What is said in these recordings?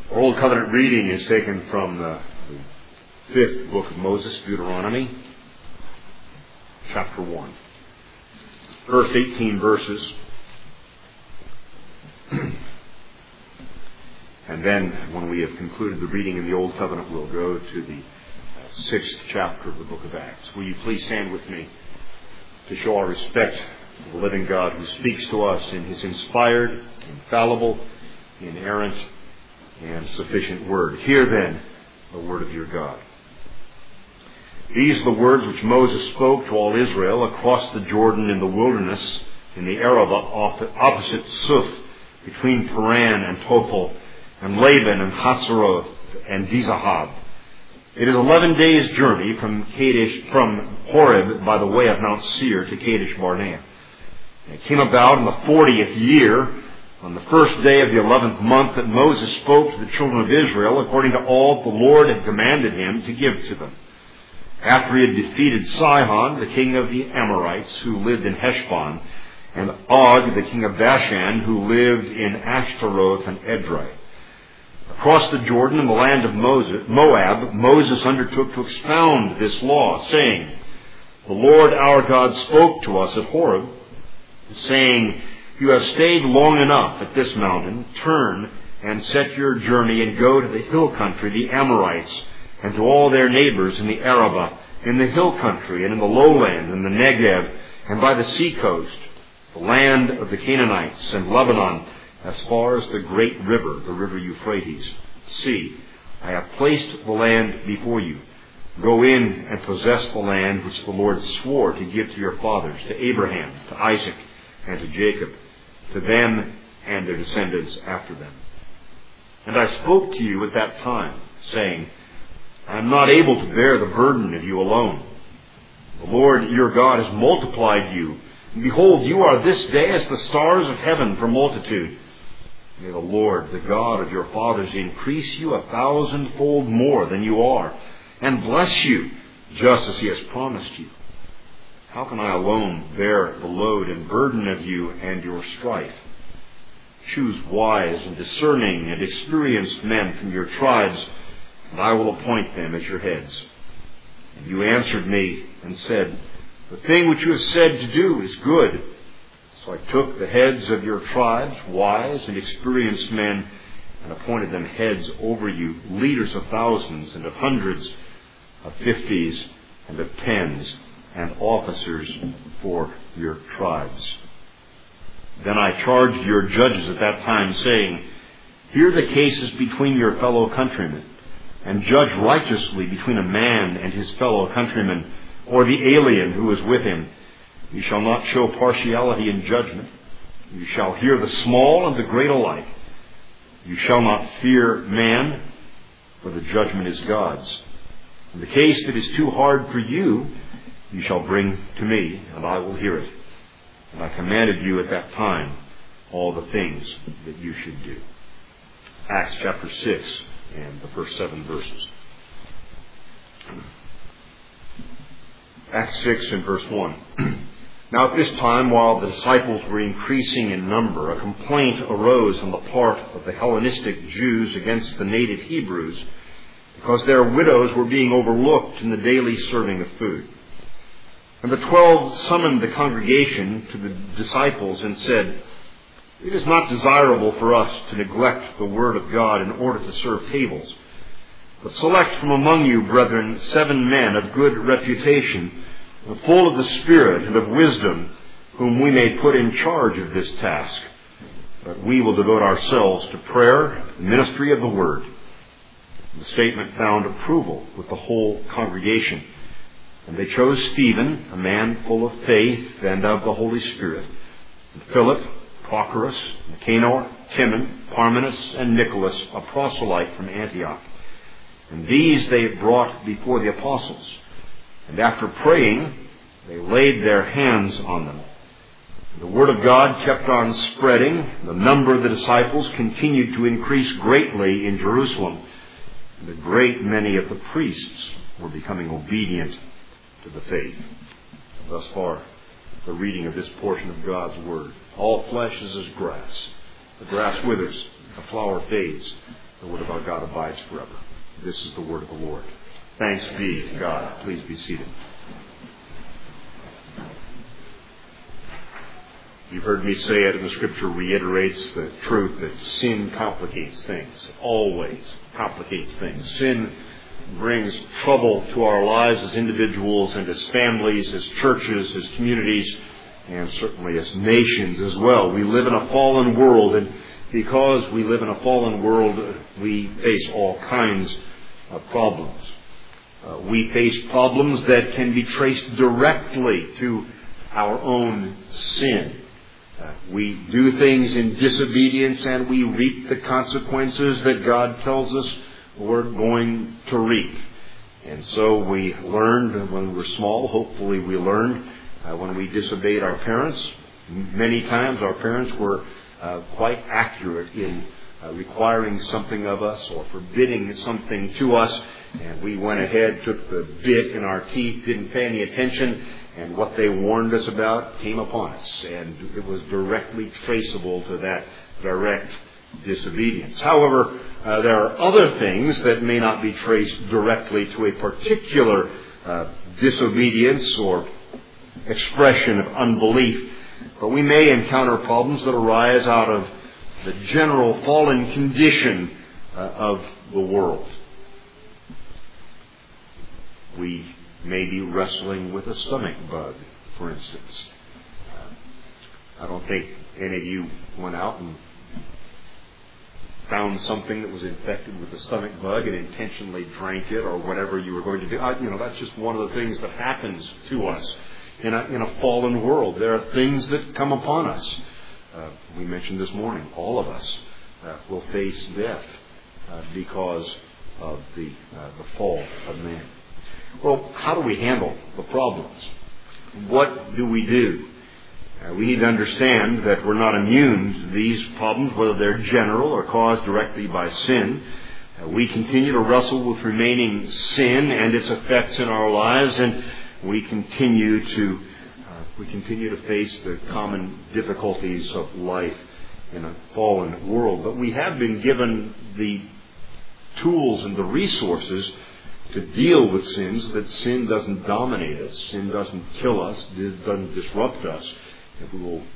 Our Old Covenant reading is taken from the fifth book of Moses, Deuteronomy, chapter 1. First 18 verses. And then, when we have concluded the reading in the Old Covenant, we'll go to the sixth chapter of the book of Acts. Will you please stand with me to show our respect to the living God who speaks to us in His inspired, infallible, inerrant, and sufficient word. Hear then the word of your God. These are the words which Moses spoke to all Israel across the Jordan in the wilderness, in the Arabah opposite Suf, between Paran and Tophel, and Laban and Hatzeroth and Dizahab. It is 11 days' journey from Horeb by the way of Mount Seir to Kadesh Barnea. And it came about in the 40th year, on the first day of the 11th month, that Moses spoke to the children of Israel according to all the Lord had commanded him to give to them. After he had defeated Sihon, the king of the Amorites, who lived in Heshbon, and Og, the king of Bashan, who lived in Ashtaroth and Edrei. Across the Jordan in the land of Moab, Moses undertook to expound this law, saying, The Lord our God spoke to us at Horeb, saying, You have stayed long enough at this mountain. Turn and set your journey and go to the hill country, the Amorites, and to all their neighbors in the Arabah, in the hill country, and in the lowland, and the Negev, and by the sea coast, the land of the Canaanites, and Lebanon, as far as the great river, the river Euphrates. See, I have placed the land before you. Go in and possess the land which the Lord swore to give to your fathers, to Abraham, to Isaac, and to Jacob, to them and their descendants after them. And I spoke to you at that time, saying, I am not able to bear the burden of you alone. The Lord your God has multiplied you. And behold, you are this day as the stars of heaven for multitude. May the Lord, the God of your fathers, increase you 1,000-fold more than you are, and bless you, just as He has promised you. How can I alone bear the load and burden of you and your strife? Choose wise and discerning and experienced men from your tribes, and I will appoint them as your heads. And you answered me and said, The thing which you have said to do is good. So I took the heads of your tribes, wise and experienced men, and appointed them heads over you, leaders of thousands and of hundreds, of 50s and of 10s, and officers for your tribes. Then I charged your judges at that time, saying, Hear the cases between your fellow countrymen, and judge righteously between a man and his fellow countryman, or the alien who is with him. You shall not show partiality in judgment. You shall hear the small and the great alike. You shall not fear man, for the judgment is God's. And the case that is too hard for you, you shall bring to me, and I will hear it. And I commanded you at that time all the things that you should do. Acts chapter 6 and the first 7 verses. Acts 6 and verse 1. Now at this time, while the disciples were increasing in number, a complaint arose on the part of the Hellenistic Jews against the native Hebrews, because their widows were being overlooked in the daily serving of food. And the 12 summoned the congregation to the disciples and said, It is not desirable for us to neglect the word of God in order to serve tables. But select from among you, brethren, 7 men of good reputation, full of the Spirit and of wisdom, whom we may put in charge of this task. But we will devote ourselves to prayer, the ministry of the word. The statement found approval with the whole congregation. And they chose Stephen, a man full of faith and of the Holy Spirit, and Philip, Prochorus, Nicanor, Timon, Parmenas, and Nicholas, a proselyte from Antioch. And these they brought before the apostles. And after praying, they laid their hands on them. The word of God kept on spreading. The number of the disciples continued to increase greatly in Jerusalem. And a great many of the priests were becoming obedient to the faith. Thus far, the reading of this portion of God's Word. All flesh is as grass. The grass withers, the flower fades, The word of our God abides forever. This is the word of the Lord. Thanks be to God. Please be seated. You've heard me say it, and the Scripture reiterates the truth that sin complicates things. It always complicates things. Sin brings trouble to our lives as individuals and as families, as churches, as communities, and certainly as nations as well. We live in a fallen world, and because we live in a fallen world, we face all kinds of problems. We face problems that can be traced directly to our own sin. We do things in disobedience, and we reap the consequences that God tells us we're going to reap. And so we learned when we were small, hopefully we learned when we disobeyed our parents. Many times our parents were quite accurate in requiring something of us or forbidding something to us, and we went ahead, took the bit in our teeth, didn't pay any attention, and what they warned us about came upon us, and it was directly traceable to that direct disobedience. However, there are other things that may not be traced directly to a particular disobedience or expression of unbelief, but we may encounter problems that arise out of the general fallen condition of the world. We may be wrestling with a stomach bug, for instance. I don't think any of you went out and found something that was infected with the stomach bug and intentionally drank it or whatever you were going to do. That's just one of the things that happens to us in a fallen world. There are things that come upon us. We mentioned this morning, all of us will face death because of the fall of man. Well, how do we handle the problems? What do we do? We need to understand that we're not immune to these problems, whether they're general or caused directly by sin. We continue to wrestle with remaining sin and its effects in our lives, and we continue to face the common difficulties of life in a fallen world. But we have been given the tools and the resources to deal with sins, so that sin doesn't dominate us, sin doesn't kill us, doesn't disrupt us. If we will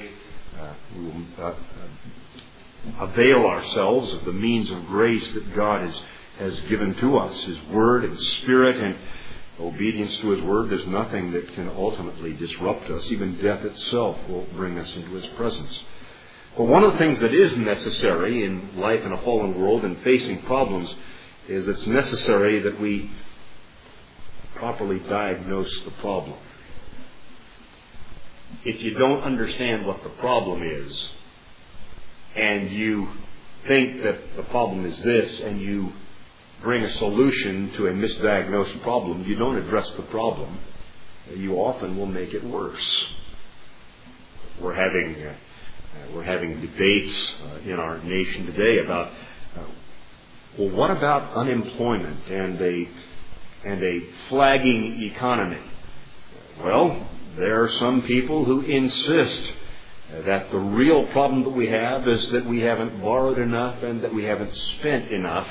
avail ourselves of the means of grace that God has given to us, His Word and Spirit, and obedience to His Word, there's nothing that can ultimately disrupt us. Even death itself will bring us into His presence. But one of the things that is necessary in life in a fallen world and facing problems is it's necessary that we properly diagnose the problem. If you don't understand what the problem is, and you think that the problem is this, and you bring a solution to a misdiagnosed problem, you don't address the problem. You often will make it worse. We're having debates in our nation today about what about unemployment and a flagging economy? Well, there are some people who insist that the real problem that we have is that we haven't borrowed enough and that we haven't spent enough.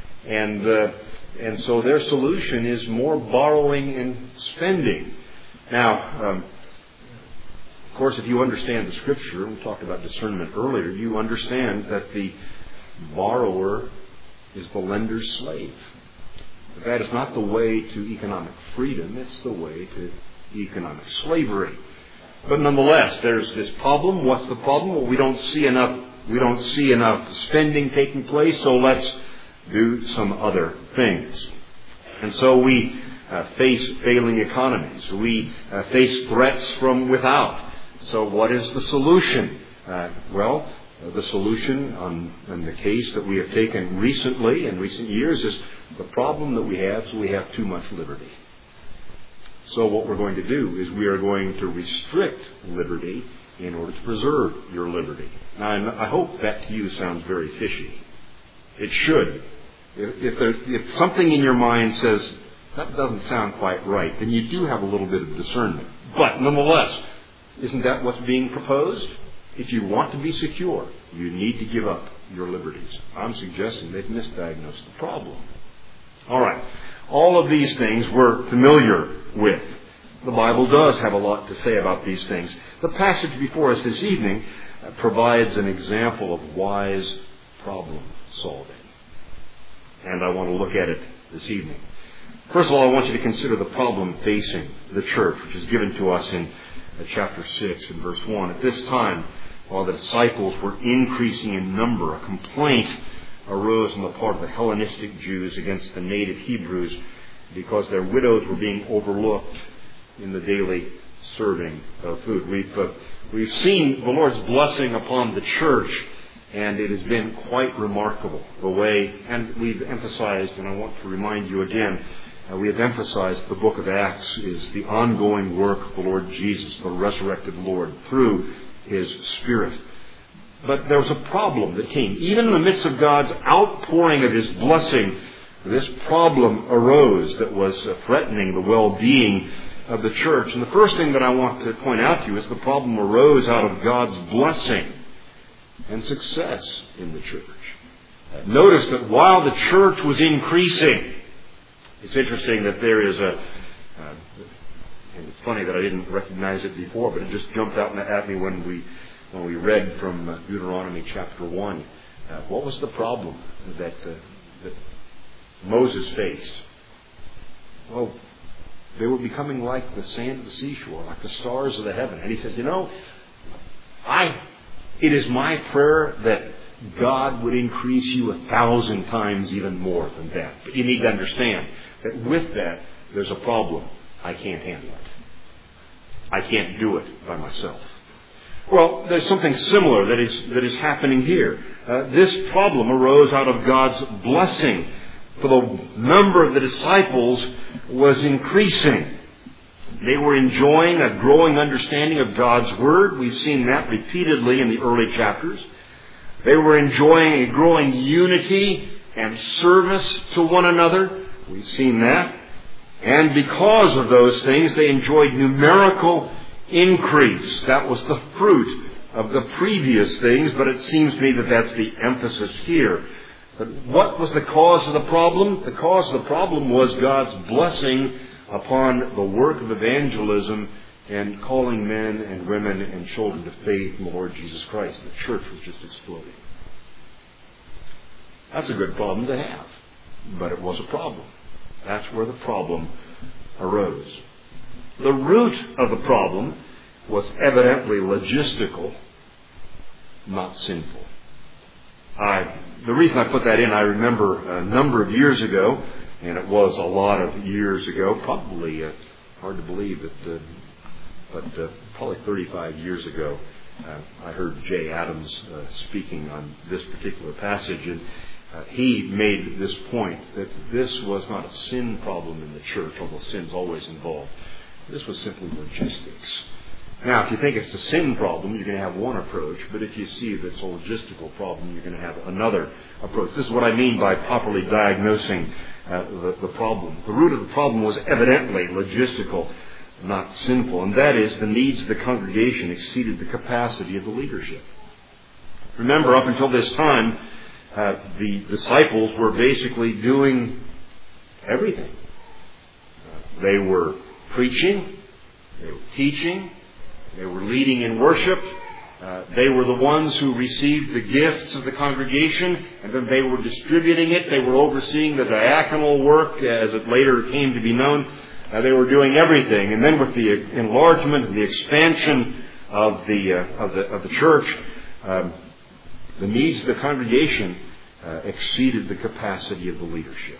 And so their solution is more borrowing and spending. Now, of course, if you understand the Scripture, we talked about discernment earlier, you understand that the borrower is the lender's slave. That is not the way to economic freedom, it's the way to economic slavery. But nonetheless, there's this problem. What's the problem? Well, we don't see enough spending taking place, so let's do some other things. And so we face failing economies. We face threats from without. So what is the solution? The solution in the case that we have taken recently, in recent years, is the problem that we have is we have too much liberty. So what we're going to do is we are going to restrict liberty in order to preserve your liberty. Now, I hope that to you sounds very fishy. It should. If something in your mind says, that doesn't sound quite right, then you do have a little bit of discernment. But nonetheless, isn't that what's being proposed? If you want to be secure, you need to give up your liberties. I'm suggesting they've misdiagnosed the problem. All right. All of these things we're familiar with. The Bible does have a lot to say about these things. The passage before us this evening provides an example of wise problem solving. And I want to look at it this evening. First of all, I want you to consider the problem facing the church, which is given to us in chapter 6 and verse 1. At this time, while the disciples were increasing in number, a complaint arose on the part of the Hellenistic Jews against the native Hebrews because their widows were being overlooked in the daily serving of food. We've seen the Lord's blessing upon the church, and it has been quite remarkable the way, and we've emphasized, and I want to remind you again, we have emphasized the book of Acts is the ongoing work of the Lord Jesus, the resurrected Lord, through His Spirit. But there was a problem that came. Even in the midst of God's outpouring of His blessing, this problem arose that was threatening the well-being of the church. And the first thing that I want to point out to you is the problem arose out of God's blessing and success in the church. Notice that while the church was increasing, it's interesting that there is and it's funny that I didn't recognize it before, but it just jumped out at me when we read from Deuteronomy chapter 1. What was the problem that Moses faced? Well, they were becoming like the sand of the seashore, like the stars of the heaven. And he says, it is my prayer that God would increase you 1,000 times even more than that. But you need to understand that with that, there's a problem. I can't handle it. I can't do it by myself. Well, there's something similar that is happening here. This problem arose out of God's blessing. For the number of the disciples was increasing. They were enjoying a growing understanding of God's Word. We've seen that repeatedly in the early chapters. They were enjoying a growing unity and service to one another. We've seen that. And because of those things, they enjoyed numerical increase. That was the fruit of the previous things, but it seems to me that that's the emphasis here. But what was the cause of the problem? The cause of the problem was God's blessing upon the work of evangelism and calling men and women and children to faith in the Lord Jesus Christ. The church was just exploding. That's a good problem to have, but it was a problem. That's where the problem arose. The root of the problem was evidently logistical, not sinful. The reason I put that in, I remember a number of years ago, and it was a lot of years ago, probably hard to believe, but probably 35 years ago, I heard Jay Adams speaking on this particular passage, and he made this point that this was not a sin problem in the church, although sin's always involved. This was simply logistics. Now, if you think it's a sin problem, you're going to have one approach, but if you see that it's a logistical problem, you're going to have another approach. This is what I mean by properly diagnosing the problem. The root of the problem was evidently logistical, not sinful, and that is the needs of the congregation exceeded the capacity of the leadership. Remember, up until this time, the disciples were basically doing everything. They were preaching, they were teaching, they were leading in worship. They were the ones who received the gifts of the congregation, and then they were distributing it. They were overseeing the diaconal work, as it later came to be known. They were doing everything. And then with the enlargement and the expansion of the church, the needs of the congregation exceeded the capacity of the leadership.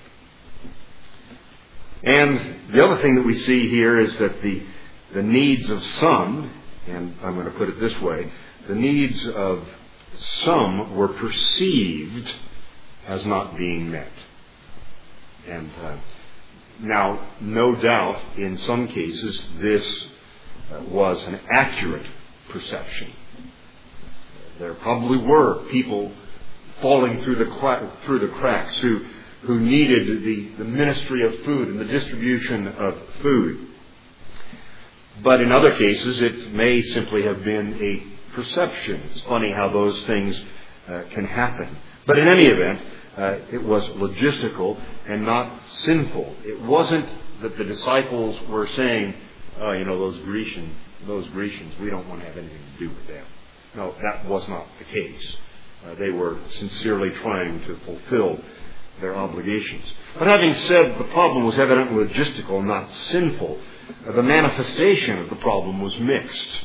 And the other thing that we see here is that the needs of some, and I'm going to put it this way, the needs of some were perceived as not being met. And now, no doubt, in some cases, this was an accurate perception. There probably were people falling through the cracks who needed the ministry of food and the distribution of food. But in other cases, it may simply have been a perception. It's funny how those things can happen. But in any event, it was logistical and not sinful. It wasn't that the disciples were saying, "Oh, those Grecians, we don't want to have anything to do with them." No, that was not the case. They were sincerely trying to fulfill their obligations. But having said the problem was evidently logistical, not sinful, the manifestation of the problem was mixed.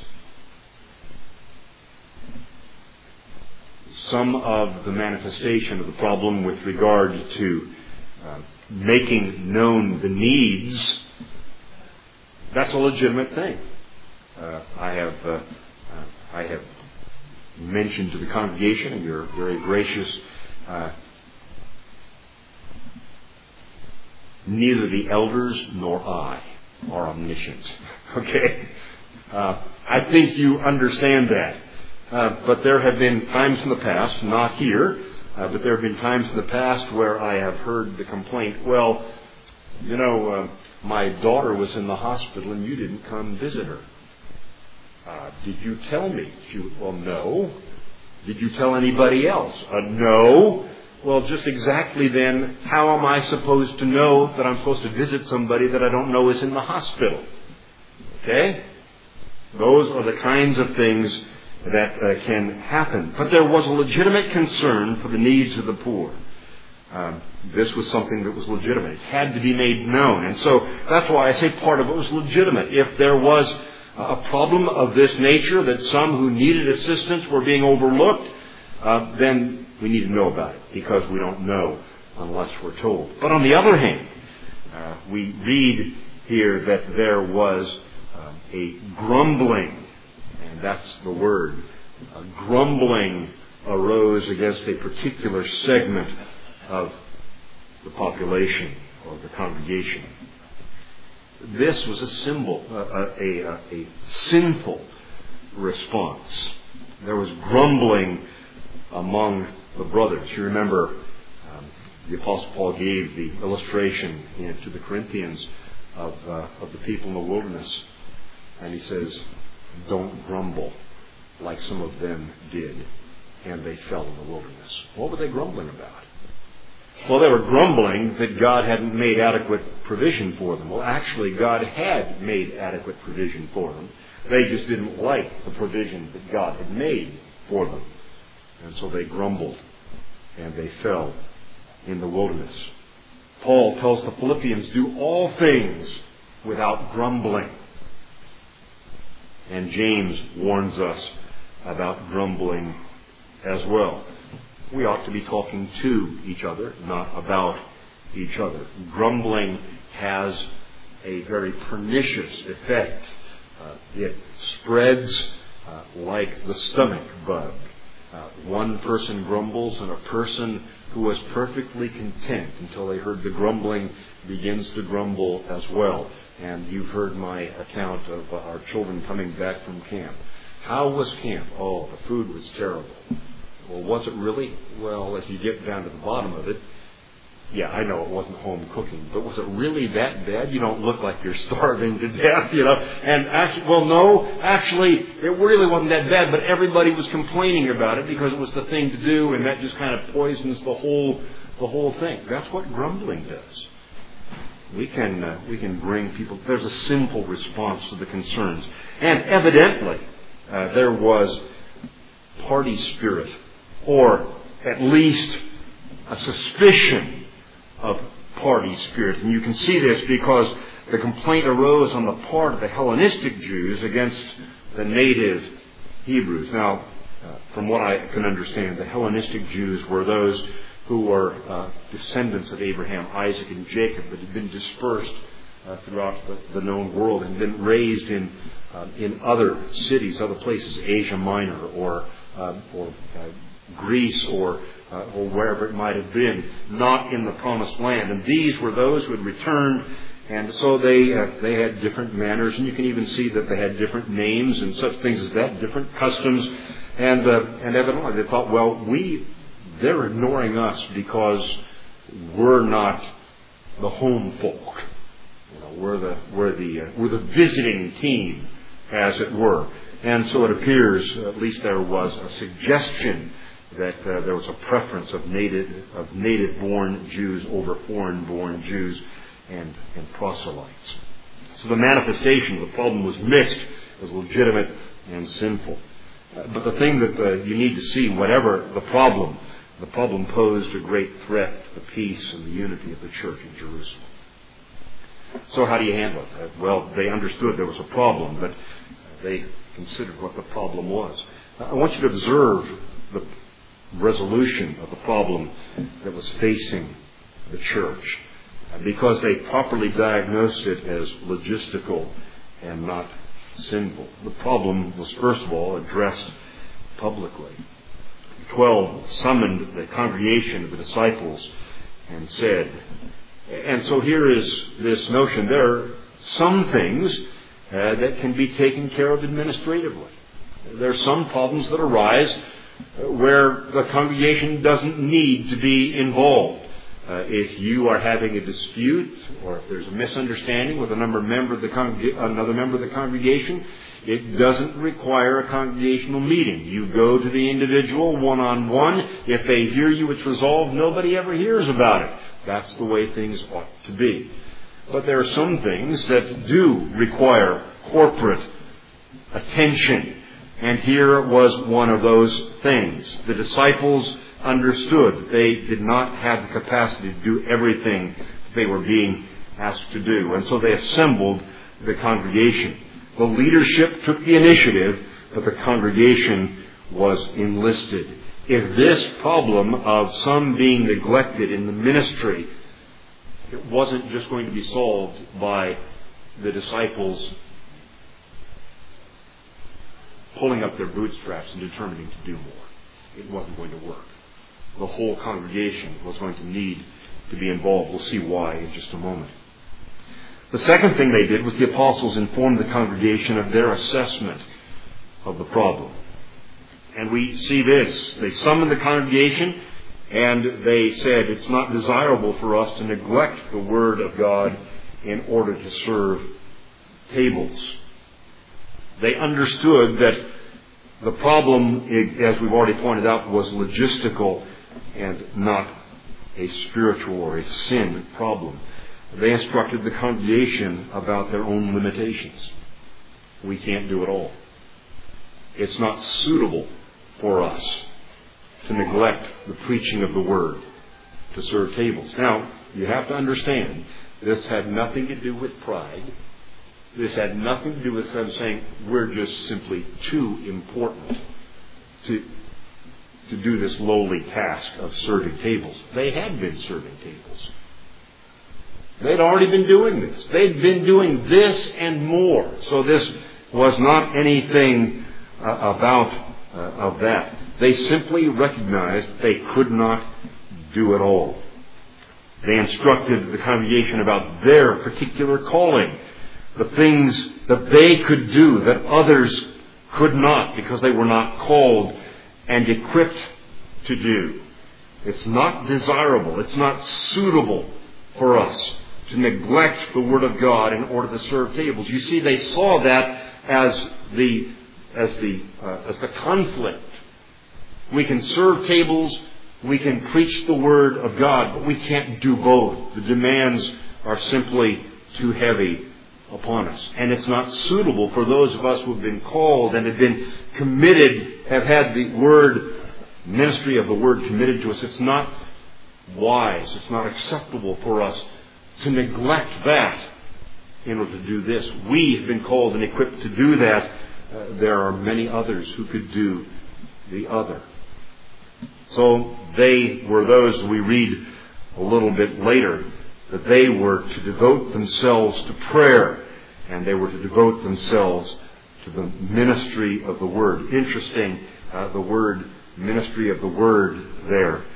Some of the manifestation of the problem with regard to making known the needs, that's a legitimate thing. I have mentioned to the congregation, and you're very gracious, neither the elders nor I are omniscient. Okay? I think you understand that. But there have been times in the past, not here, but there have been times in the past where I have heard the complaint, "Well, my daughter was in the hospital and you didn't come visit her. Did you tell me?" "Well, no." "Did you tell anybody else?" "No." "Well, just exactly then, how am I supposed to know that I'm supposed to visit somebody that I don't know is in the hospital?" Okay? Those are the kinds of things that can happen. But there was a legitimate concern for the needs of the poor. This was something that was legitimate. It had to be made known. And so that's why I say part of it was legitimate. If there was a problem of this nature, that some who needed assistance were being overlooked, then we need to know about it, because we don't know unless we're told. But on the other hand, we read here that there was a grumbling. And that's the word. A grumbling arose against a particular segment of the population or the congregation. This was a sinful response. There was grumbling among the brothers. You remember the Apostle Paul gave the illustration to the Corinthians of the people in the wilderness. And he says, "Don't grumble like some of them did, and they fell in the wilderness." What were they grumbling about? Well, they were grumbling that God hadn't made adequate provision for them. Well, actually, God had made adequate provision for them. They just didn't like the provision that God had made for them. And so they grumbled, and they fell in the wilderness. Paul tells the Philippians, "Do all things without grumbling." And James warns us about grumbling as well. We ought to be talking to each other, not about each other. Grumbling has a very pernicious effect. It spreads like the stomach bug. One person grumbles, and a person who was perfectly content until they heard the grumbling begins to grumble as well. And you've heard my account of our children coming back from camp. How was camp? "Oh, the food was terrible." "Well, was it really?" "Well, if you get down to the bottom of it, yeah, I know it wasn't home cooking, but was it really that bad? You don't look like you're starving to death, And actually, it really wasn't that bad, but everybody was complaining about it because it was the thing to do, and that just kind of poisons the whole thing. That's what grumbling does. We can bring people. There's a sinful response to the concerns, and evidently there was party spirit, or at least a suspicion of party spirit. And you can see this because the complaint arose on the part of the Hellenistic Jews against the native Hebrews. Now, from what I can understand, the Hellenistic Jews were those who were descendants of Abraham, Isaac, and Jacob, that had been dispersed throughout the known world and been raised in other cities, other places, Asia Minor or Greece or wherever it might have been, not in the Promised Land. And these were those who had returned, and so they had different manners, and you can even see that they had different names and such things as that, different customs, and evidently they thought, well, they're ignoring us because we're not the home folk. We're the visiting team, as it were. And so it appears, at least there was a suggestion that there was a preference of native-born Jews over foreign-born Jews and proselytes. So the manifestation of the problem was mixed, was legitimate and sinful. But the thing that you need to see, whatever the problem posed a great threat to the peace and the unity of the church in Jerusalem. So how do you handle it? Well, they understood there was a problem, but they considered what the problem was. I want you to observe the resolution of the problem that was facing the church, because they properly diagnosed it as logistical and not sinful. The problem was, first of all, addressed publicly. 12 summoned the congregation of the disciples and said, and so here is this notion, there are some things that can be taken care of administratively. There are some problems that arise where the congregation doesn't need to be involved. If you are having a dispute, or if there's a misunderstanding with another member of the congregation, it doesn't require a congregational meeting. You go to the individual one-on-one. If they hear you, it's resolved. Nobody ever hears about it. That's the way things ought to be. But there are some things that do require corporate attention. And here was one of those things. The disciples understood they did not have the capacity to do everything they were being asked to do. And so they assembled the congregation. The leadership took the initiative, but the congregation was enlisted. If this problem of some being neglected in the ministry, it wasn't just going to be solved by the disciples pulling up their bootstraps and determining to do more. It wasn't going to work. The whole congregation was going to need to be involved. We'll see why in just a moment. The second thing they did was the apostles informed the congregation of their assessment of the problem. And we see this. They summoned the congregation and they said it's not desirable for us to neglect the Word of God in order to serve tables. They understood that the problem, as we've already pointed out, was logistical and not a spiritual or a sin problem. They instructed the congregation about their own limitations. We can't do it all. It's not suitable for us to neglect the preaching of the Word to serve tables. Now, you have to understand, this had nothing to do with pride. This had nothing to do with them saying, we're just simply too important to do this lowly task of serving tables. They had been serving tables. They'd already been doing this. They'd been doing this and more. So this was not anything of that. They simply recognized they could not do it all. They instructed the congregation about their particular calling, the things that they could do that others could not because they were not called and equipped to do. It's not desirable. It's not suitable for us to neglect the Word of God in order to serve tables. You see, they saw that as the conflict. We can serve tables, we can preach the Word of God, but we can't do both. The demands are simply too heavy upon us. And it's not suitable for those of us who have been called and have been committed, have had the ministry of the Word committed to us. It's not wise, it's not acceptable for us to neglect that in order to do this. We have been called and equipped to do that. There are many others who could do the other. So they were those we read a little bit later, that they were to devote themselves to prayer and they were to devote themselves to the ministry of the Word. Interesting, the word ministry of the Word there,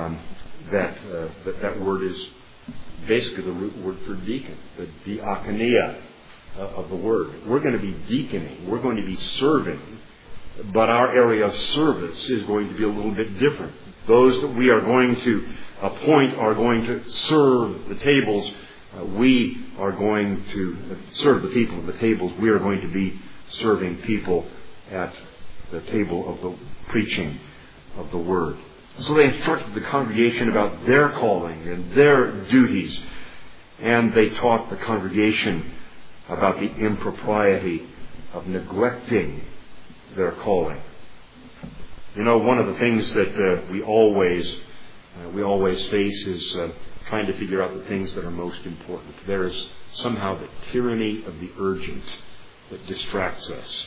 that word is basically the root word for deacon, the diakonia of the Word. We're going to be deaconing. We're going to be serving, but our area of service is going to be a little bit different. Those that we are going to appoint are going to serve the tables. We are going to serve the people at the tables. We are going to be serving people at the table of the preaching of the Word. So they instructed the congregation about their calling and their duties. And they taught the congregation about the impropriety of neglecting their calling. You know, one of the things that we always face is trying to figure out the things that are most important. There is somehow the tyranny of the urgent that distracts us.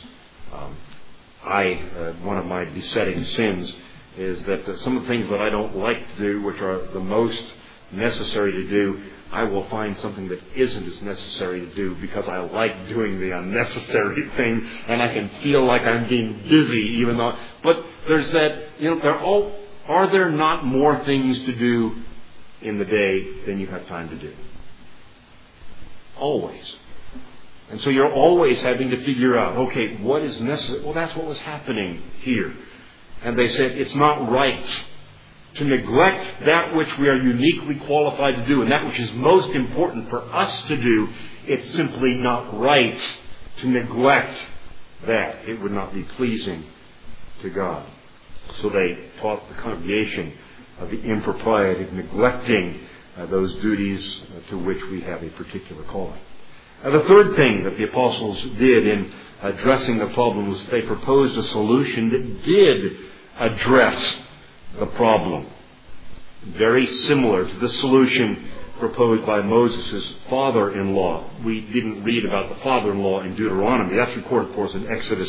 One of my besetting sins is that some of the things that I don't like to do, which are the most necessary to do, I will find something that isn't as necessary to do because I like doing the unnecessary thing, and I can feel like I'm being busy even though... But there's that, are there not more things to do in the day than you have time to do? Always. And so you're always having to figure out, okay, what is necessary? Well, that's what was happening here. And they said, it's not right to neglect that which we are uniquely qualified to do and that which is most important for us to do. It's simply not right to neglect that. It would not be pleasing to God. So they taught the congregation of the impropriety of neglecting those duties to which we have a particular calling. The third thing that the apostles did in addressing the problem was they proposed a solution that did address the problem. Very similar to the solution proposed by Moses' father-in-law. We didn't read about the father-in-law in Deuteronomy. That's recorded for us in Exodus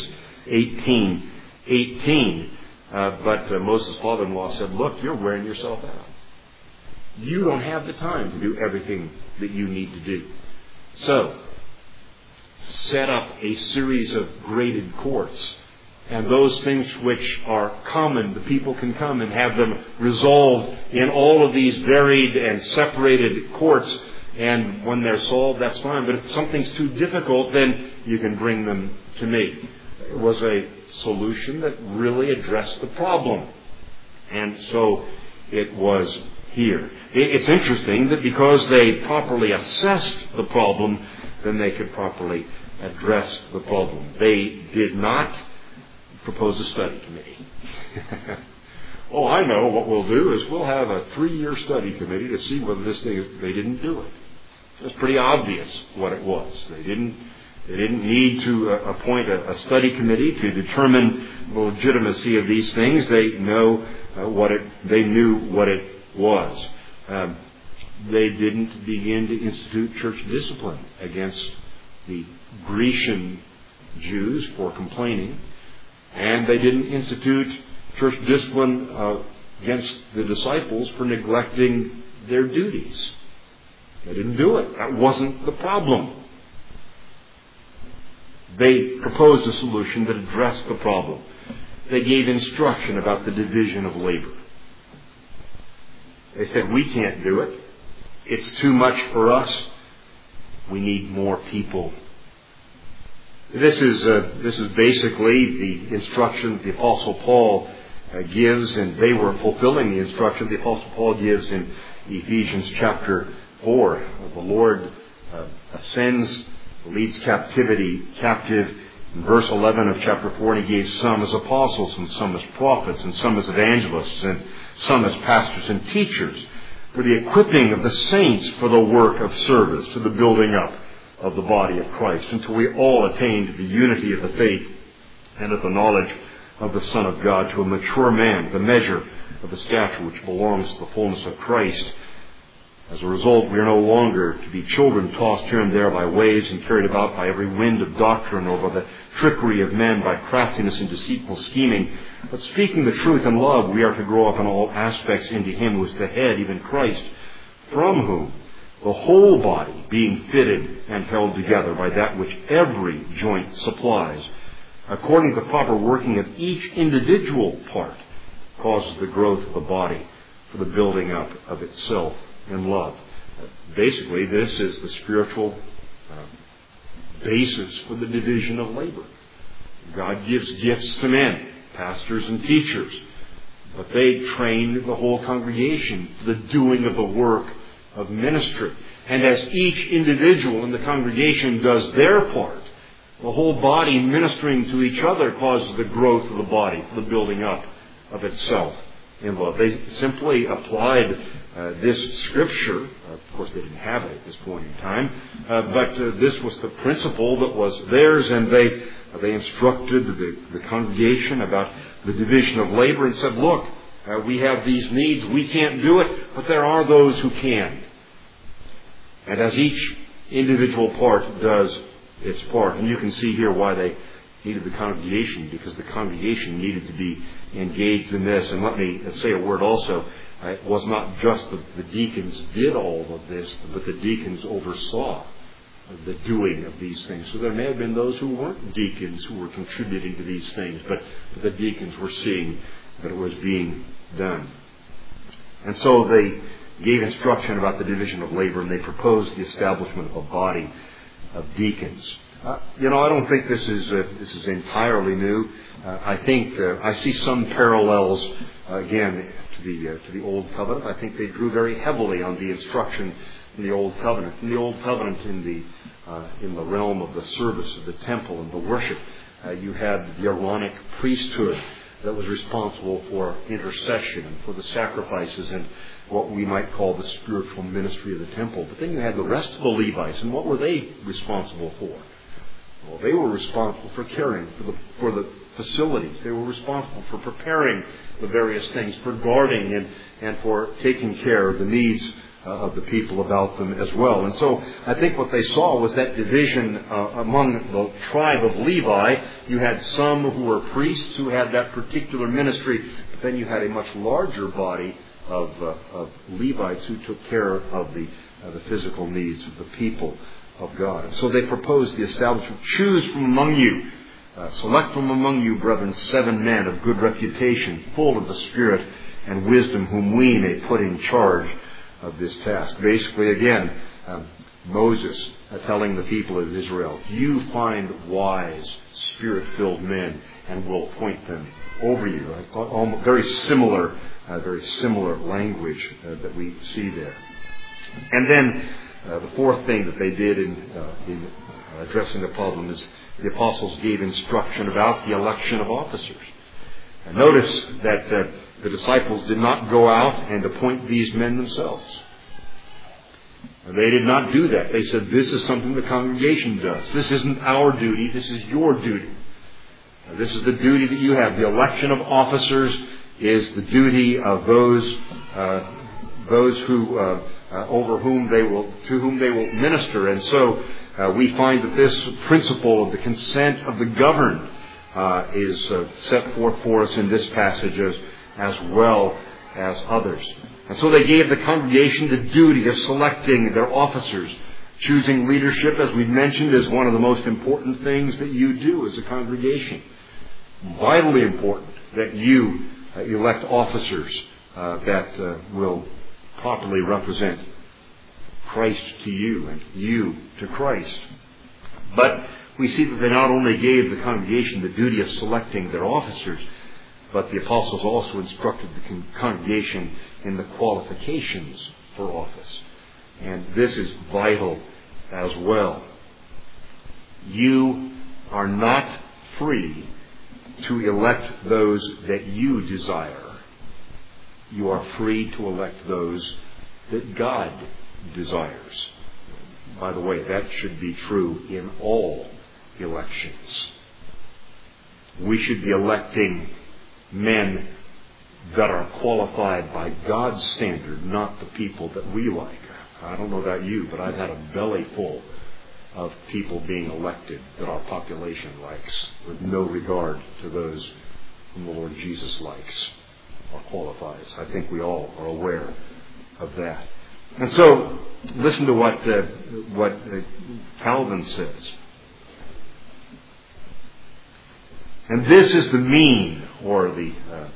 18:18. But Moses' father-in-law said, look, you're wearing yourself out. You don't have the time to do everything that you need to do. So, set up a series of graded courts. And those things which are common, the people can come and have them resolved in all of these varied and separated courts. And when they're solved, that's fine. But if something's too difficult, then you can bring them to me. It was a solution that really addressed the problem. And so it was here. It's interesting that because they properly assessed the problem, then they could properly address the problem. They did not propose a study committee. Oh, I know what we'll do is we'll have a 3-year study committee to see whether this thing, they didn't do it. It's pretty obvious what it was. They didn't need to appoint a study committee to determine the legitimacy of these things. They knew what it was. They didn't begin to institute church discipline against the Grecian Jews for complaining. And they didn't institute church discipline against the disciples for neglecting their duties. They didn't do it. That wasn't the problem. They proposed a solution that addressed the problem. They gave instruction about the division of labor. They said, we can't do it. It's too much for us. We need more people. This is basically the instruction the Apostle Paul gives, and they were fulfilling the instruction the Apostle Paul gives in Ephesians chapter 4. The Lord ascends, leads captivity captive. In verse 11 of chapter 4, and he gave some as apostles, and some as prophets, and some as evangelists, and some as pastors and teachers, for the equipping of the saints for the work of service, to the building up of the body of Christ, until we all attain to the unity of the faith and of the knowledge of the Son of God, to a mature man, the measure of the stature which belongs to the fullness of Christ. As a result, we are no longer to be children tossed here and there by waves and carried about by every wind of doctrine, or by the trickery of men, by craftiness and deceitful scheming. But speaking the truth in love, we are to grow up in all aspects into Him who is the head, even Christ, from whom the whole body, being fitted and held together by that which every joint supplies, according to the proper working of each individual part, causes the growth of the body for the building up of itself in love. Basically, this is the spiritual basis for the division of labor. God gives gifts to men, pastors and teachers, but they train the whole congregation for the doing of the work of ministry. And as each individual in the congregation does their part, the whole body ministering to each other causes the growth of the body, for the building up of itself in love. They simply applied this Scripture. Of course, they didn't have it at this point in time, but this was the principle that was theirs, and they instructed the congregation about the division of labor and said, look, we have these needs. We can't do it, but there are those who can. And as each individual part does its part, and you can see here why they needed the congregation, because the congregation needed to be engaged in this. And let me say a word also. It was not just that the deacons did all of this, but the deacons oversaw the doing of these things. So there may have been those who weren't deacons who were contributing to these things, but the deacons were seeing that it was being done. And so they gave instruction about the division of labor, and they proposed the establishment of a body of deacons. I don't think this is entirely new. I think I see some parallels again to the Old Covenant. I think they drew very heavily on the instruction in the Old Covenant. In the Old Covenant, in the realm of the service of the temple and the worship, you had the Aaronic priesthood that was responsible for intercession and for the sacrifices and what we might call the spiritual ministry of the temple. But then you had the rest of the Levites, and what were they responsible for? Well, they were responsible for caring for the facilities. They were responsible for preparing the various things, for guarding and for taking care of the needs of the people about them as well. And so I think what they saw was that division among the tribe of Levi. You had some who were priests who had that particular ministry, but then you had a much larger body of Levites who took care of the physical needs of the people of God. And so they proposed the establishment. Choose from among you, select from among you, brethren, 7 men of good reputation, full of the Spirit and wisdom, whom we may put in charge of this task. Basically, again, Moses telling the people of Israel, you find wise, Spirit-filled men, and we'll appoint them over you. Very similar language that we see there. And then the fourth thing that they did in addressing the problem is the apostles gave instruction about the election of officers. And notice that the disciples did not go out and appoint these men themselves. They did not do that. They said, this is something the congregation does. This isn't our duty. This is your duty. This is the duty that you have. The election of officers is the duty of those who to whom they will minister. And so we find that this principle of the consent of the governed is set forth for us in this passage as well as others. And so they gave the congregation the duty of selecting their officers. Choosing leadership, as we've mentioned, is one of the most important things that you do as a congregation. Vitally important that you elect officers that will properly represent Christ to you and you to Christ. But we see that they not only gave the congregation the duty of selecting their officers, but the apostles also instructed the congregation in the qualifications for office. And this is vital as well. You are not free to elect those that you desire. You are free to elect those that God desires. By the way, that should be true in all elections. We should be electing men that are qualified by God's standard, not the people that we like. I don't know about you, but I've had a belly full of people being elected that our population likes, with no regard to those whom the Lord Jesus likes or qualifies. I think we all are aware of that. And so, listen to what Calvin says. And this is the mean, or the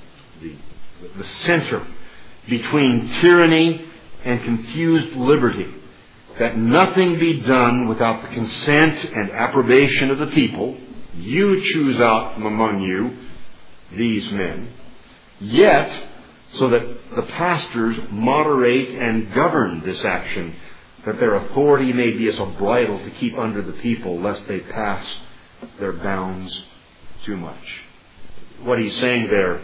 center between tyranny and confused liberty, that nothing be done without the consent and approbation of the people. You choose out from among you these men, yet so that the pastors moderate and govern this action, that their authority may be as a bridle to keep under the people, lest they pass their bounds too much. What he's saying there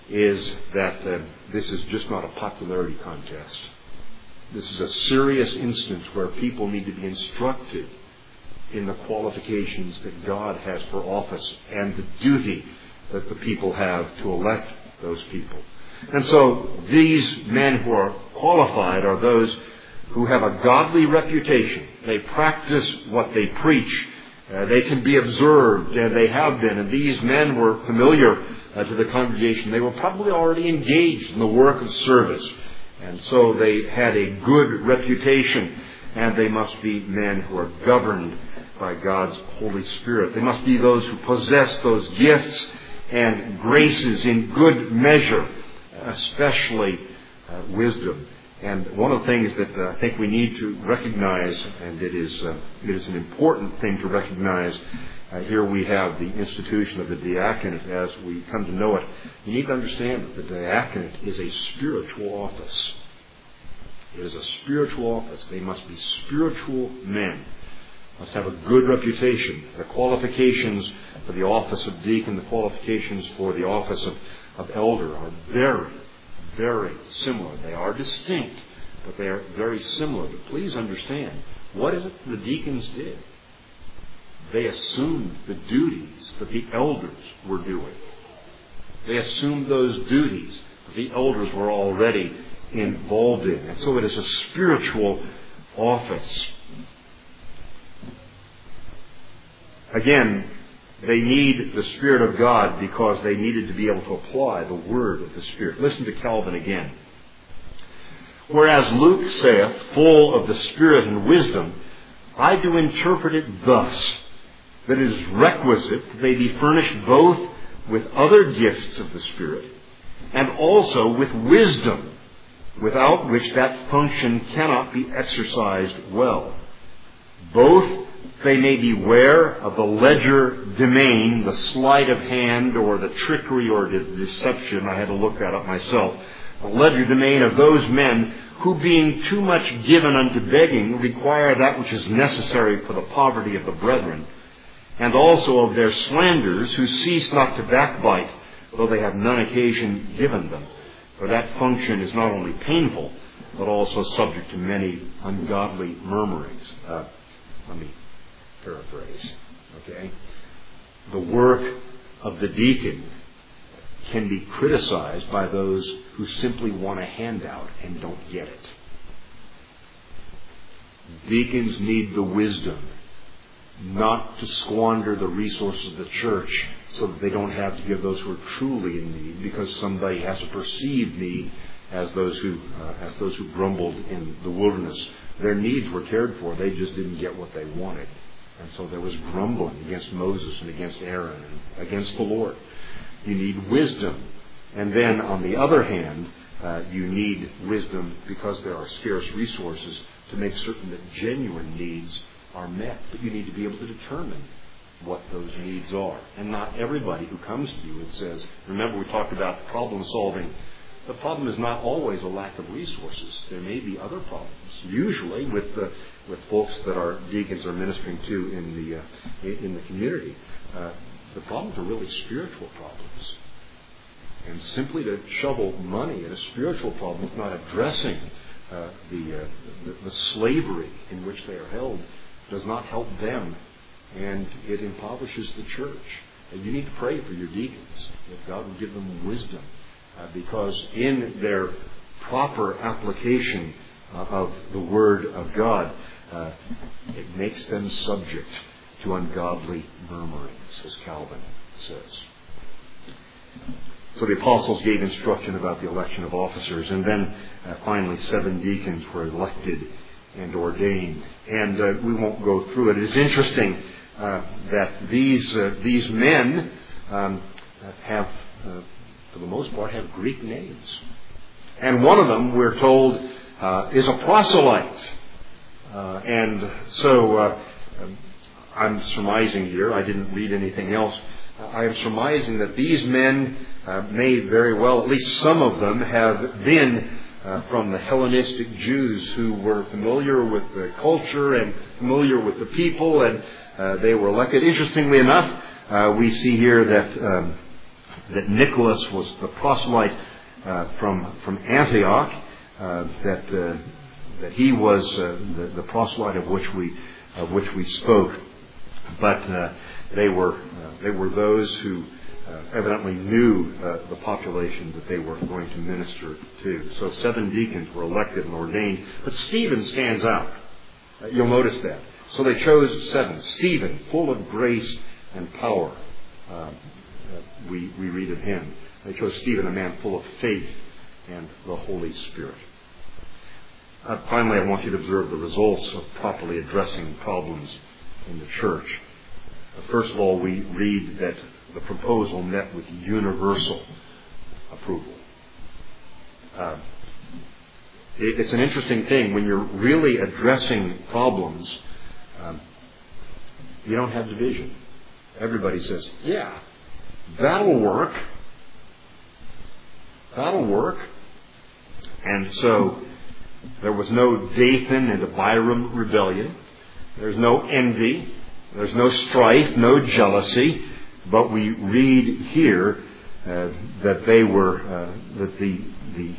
is that this is just not a popularity contest. This is a serious instance where people need to be instructed in the qualifications that God has for office and the duty that the people have to elect those people. And so these men who are qualified are those who have a godly reputation. They practice what they preach. They can be observed, and they have been. And these men were familiar to the congregation. They were probably already engaged in the work of service. And so they had a good reputation. And they must be men who are governed by God's Holy Spirit. They must be those who possess those gifts and graces in good measure, especially wisdom. And one of the things that I think we need to recognize, and it is an important thing to recognize, here we have the institution of the diaconate as we come to know it. You need to understand that the diaconate is a spiritual office. It is a spiritual office. They must be spiritual men. Must have a good reputation. The qualifications for the office of deacon, the qualifications for the office of elder are very, very similar. They are distinct, but they are very similar. But please understand, what is it the deacons did? They assumed the duties that the elders were doing. They assumed those duties that the elders were already involved in. And so it is a spiritual office. Again, they need the Spirit of God because they needed to be able to apply the word of the Spirit. Listen to Calvin again. Whereas Luke saith, full of the Spirit and wisdom, I do interpret it thus, that it is requisite that they be furnished both with other gifts of the Spirit and also with wisdom, without which that function cannot be exercised well. Both they may beware of the legerdemain, the sleight of hand, or the trickery or the deception. I had to look that up myself. The legerdemain of those men who, being too much given unto begging, require that which is necessary for the poverty of the brethren, and also of their slanders, who cease not to backbite, though they have none occasion given them. For that function is not only painful, but also subject to many ungodly murmurings. Let me paraphrase. Okay? The work of the deacon can be criticized by those who simply want a handout and don't get it. Deacons need the wisdom not to squander the resources of the church so that they don't have to give those who are truly in need, because somebody has a perceived need, as those who grumbled in the wilderness. Their needs were cared for. They just didn't get what they wanted. And so there was grumbling against Moses and against Aaron and against the Lord. You need wisdom. And then on the other hand, you need wisdom because there are scarce resources to make certain that genuine needs are met. But you need to be able to determine what those needs are. And not everybody who comes to you and says, remember we talked about problem solving. The problem is not always a lack of resources. There may be other problems. Usually with folks that our deacons are ministering to in the community, the problems are really spiritual problems. And simply to shovel money at a spiritual problem is not addressing the slavery in which they are held, does not help them, and it impoverishes the church. And you need to pray for your deacons that God will give them wisdom, because in their proper application of the Word of God, it makes them subject to ungodly murmurings, as Calvin says. So the apostles gave instruction about the election of officers, and then finally 7 deacons were elected and ordained. And we won't go through it. It is interesting that these men have, for the most part, have Greek names. And one of them, we're told, is a proselyte. And so I'm surmising here, I didn't read anything else, I am surmising that these men may very well, at least some of them, have been from the Hellenistic Jews who were familiar with the culture and familiar with the people, and they were elected. Interestingly enough, we see here that that Nicholas was the proselyte from Antioch, that he was the proselyte of which we spoke, but they were those who evidently knew the population that they were going to minister to. So 7 deacons were elected and ordained, but Stephen stands out. You'll notice that. So they chose 7. Stephen, full of grace and power. We read of him. They chose Stephen, a man full of faith and the Holy Spirit. Finally, I want you to observe the results of properly addressing problems in the church. First of all, we read that the proposal met with universal approval. It's an interesting thing. When you're really addressing problems, you don't have division. Everybody says, yeah, that'll work. That'll work. And so there was no Dathan and Abiram rebellion. There's no envy. There's no strife, no jealousy. But we read here that they were, it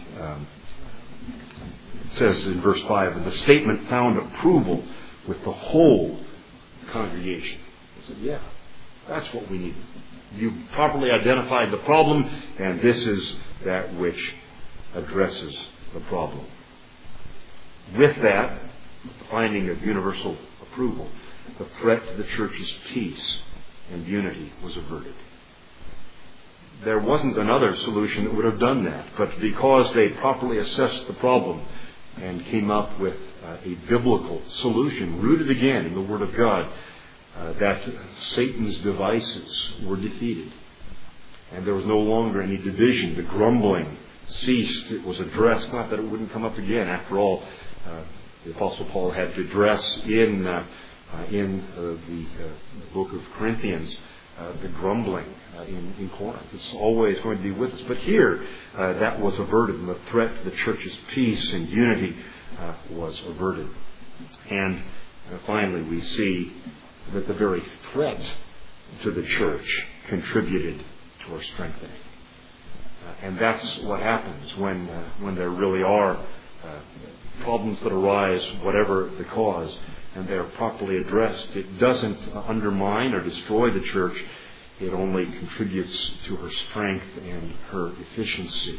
says in verse 5, that the statement found approval with the whole congregation. They said, yeah, that's what we need. You properly identified the problem, and this is that which addresses the problem. With that, the finding of universal approval, the threat to the church's peace and unity was averted. There wasn't another solution that would have done that, but because they properly assessed the problem and came up with a biblical solution rooted again in the Word of God, that Satan's devices were defeated. And there was no longer any division. The grumbling ceased. It was addressed, not that it wouldn't come up again. After all, the Apostle Paul had to address in the book of Corinthians the grumbling in Corinth. It's always going to be with us. But here, that was averted, and the threat to the church's peace and unity was averted. And finally, we see that the very threat to the church contributed to our strengthening. And that's what happens when there really are problems that arise, whatever the cause, and they're properly addressed. It doesn't undermine or destroy the church. It only contributes to her strength and her efficiency.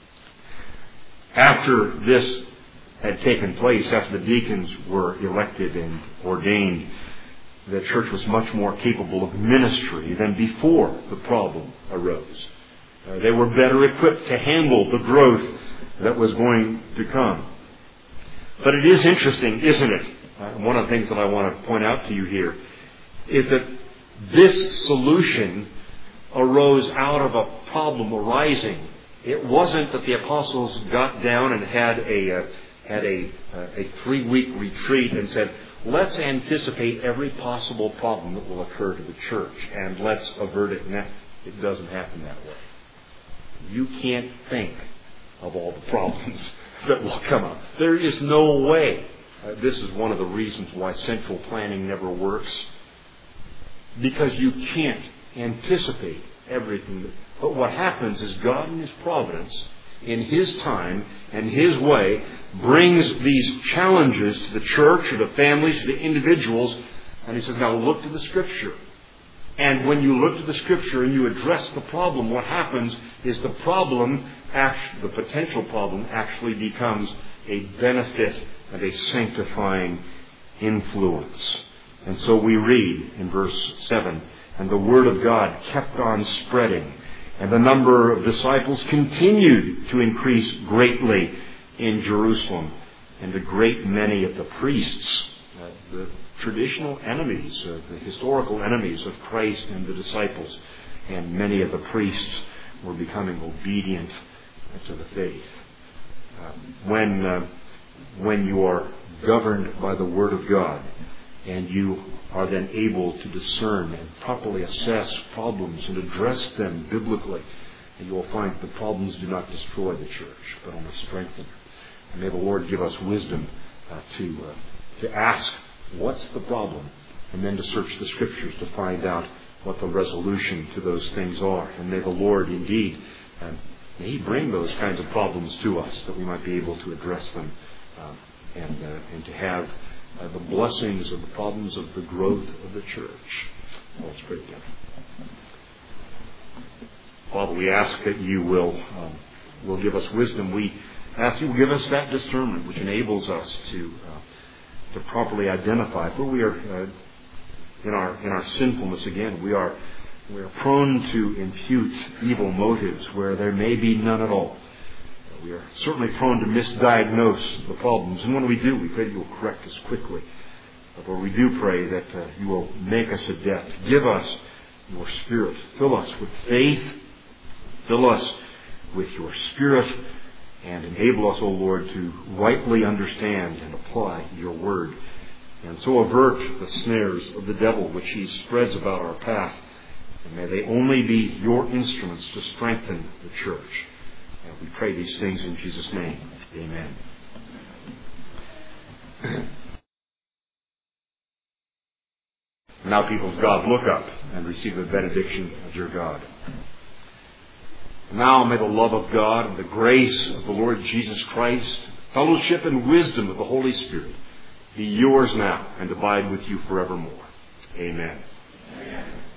After this had taken place, after the deacons were elected and ordained, the church was much more capable of ministry than before the problem arose. They were better equipped to handle the growth that was going to come. But it is interesting, isn't it? One of the things that I want to point out to you here is that this solution arose out of a problem arising. It wasn't that the apostles got down and had a 3-week retreat and said, let's anticipate every possible problem that will occur to the church and let's avert it now. It doesn't happen that way. You can't think of all the problems that will come up. There is no way. This is one of the reasons why central planning never works. Because you can't anticipate everything. But what happens is God in His providence, in His time and His way, brings these challenges to the church, to the families, to the individuals, and He says, now look to the Scripture. And when you look to the Scripture and you address the problem, what happens is the potential problem actually becomes a benefit and a sanctifying influence. And so we read in verse 7, and the Word of God kept on spreading, and the number of disciples continued to increase greatly in Jerusalem, and a great many of the priests, the traditional enemies, the historical enemies of Christ and the disciples, and many of the priests were becoming obedient to the faith. When you are governed by the Word of God, and you are then able to discern and properly assess problems and address them biblically, and you will find that the problems do not destroy the church, but only strengthen it. And may the Lord give us wisdom to ask, what's the problem? And then to search the Scriptures to find out what the resolution to those things are. And may the Lord indeed, may He bring those kinds of problems to us that we might be able to address them and to have the blessings of the problems of the growth of the church. Let's pray together. Father, we ask that you will give us wisdom. We ask you will give us that discernment which enables us to properly identify where we are in our sinfulness again. We are prone to impute evil motives where there may be none at all. We are certainly prone to misdiagnose the problems. And when we do, we pray that you will correct us quickly. But we do pray that you will make us adept. Give us your Spirit. Fill us with faith. Fill us with your Spirit. And enable us, O Lord, to rightly understand and apply your word. And so avert the snares of the devil which he spreads about our path. And may they only be your instruments to strengthen the church. And we pray these things in Jesus' name. Amen. Now, people of God, look up and receive the benediction of your God. Now may the love of God and the grace of the Lord Jesus Christ, fellowship and wisdom of the Holy Spirit be yours now and abide with you forevermore. Amen. Amen.